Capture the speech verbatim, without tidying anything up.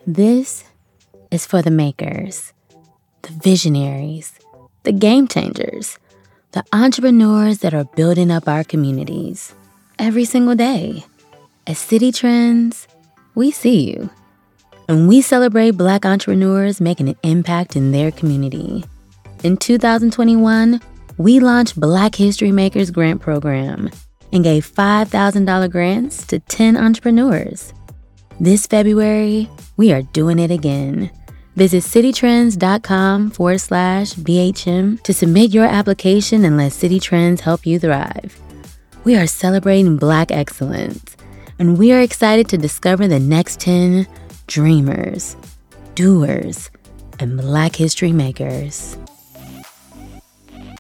This is for the makers, the visionaries, the game changers, the entrepreneurs that are building up our communities every single day. At Citi Trends, we see you. And we celebrate Black entrepreneurs making an impact in their community. In two thousand twenty-one, we launched Black History Makers Grant Program and gave five thousand dollars grants to ten entrepreneurs. This February, we are doing it again. Visit citytrends.com forward slash BHM to submit your application and let Citi Trends help you thrive. We are celebrating Black excellence, and we are excited to discover the next ten dreamers, doers, and Black history makers.